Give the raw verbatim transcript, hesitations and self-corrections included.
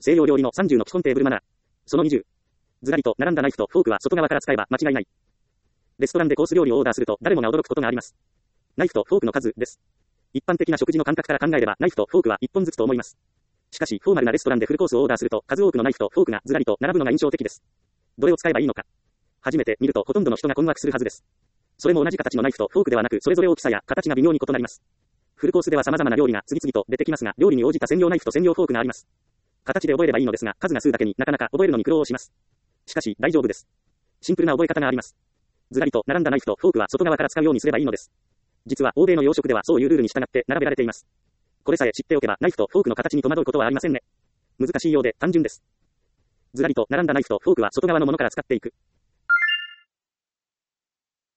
西洋料理のさんじゅうの基本テーブルマナー。そのにじゅう。ずらりと並んだナイフとフォークは外側から使えば間違いない。レストランでコース料理をオーダーすると誰もが驚くことがあります。ナイフとフォークの数です。一般的な食事の感覚から考えればナイフとフォークはいっぽんずつと思います。しかしフォーマルなレストランでフルコースをオーダーすると数多くのナイフとフォークがずらりと並ぶのが印象的です。どれを使えばいいのか。初めて見るとほとんどの人が困惑するはずです。それも同じ形のナイフとフォークではなくそれぞれ大きさや形が微妙に異なります。フルコースでは様々な料理が次々と出てきますが、料理に応じた専用ナイフと専用フォークがあります。形で覚えればいいのですが、数が数だけになかなか覚えるのに苦労をします。しかし大丈夫です。シンプルな覚え方があります。ずらりと並んだナイフとフォークは外側から使うようにすればいいのです。実は欧米の洋食ではそういうルールに従って並べられています。これさえ知っておけばナイフとフォークの形に戸惑うことはありませんね。難しいようで単純です。ずらりと並んだナイフとフォークは外側のものから使っていく。